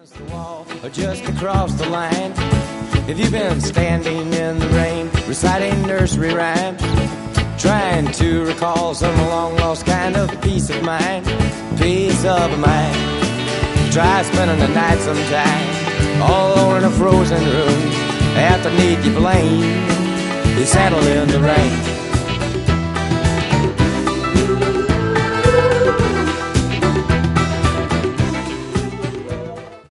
Against the wall or just across the line? Have you been standing in the rain, reciting nursery rhymes, trying to recall some long-lost kind of peace of mind? Peace of mind. Try spending the night sometime all alone in a frozen room. After need you blame, you settle in the rain.